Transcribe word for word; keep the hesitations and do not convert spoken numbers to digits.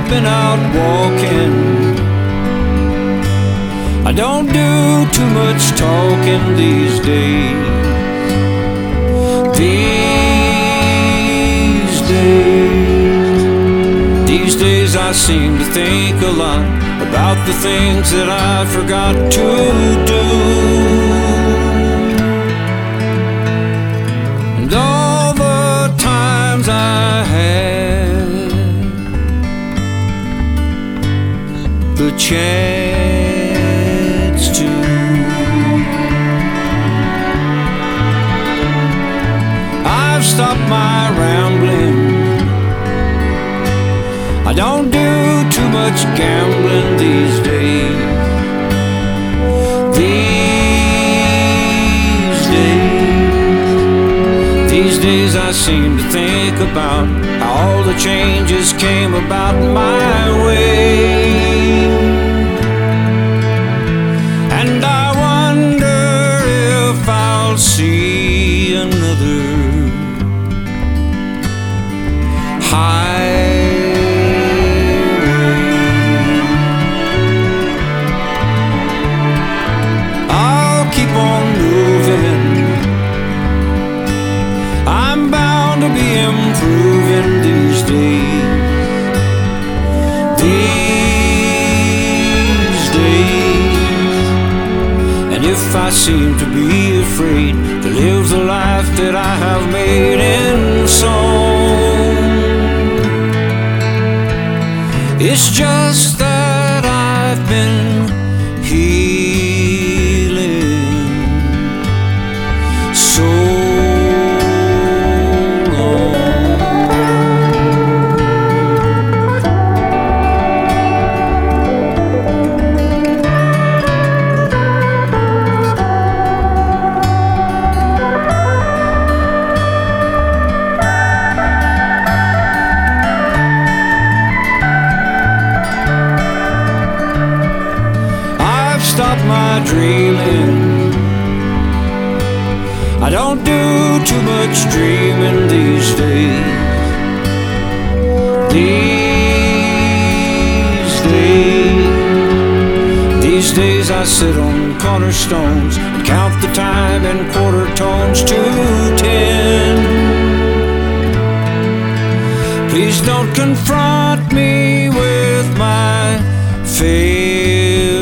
I've been out walking. I don't do too much talking these days. These days, these days I seem to think a lot about the things that I forgot to do. And all the times I had the chance to, I've stopped my rambling. I don't do too much gambling these days. These days, these days I seem to think about how all the changes came about my way. And I wonder if I'll see another high. Improving these days. These days. And if I seem to be afraid to live the life that I have made in song, it's just that I've been healing so. Stop my dreaming. I don't do too much dreaming these days. These days, these days I sit on cornerstones and count the time in quarter tones to ten. Please don't confront me with my failure.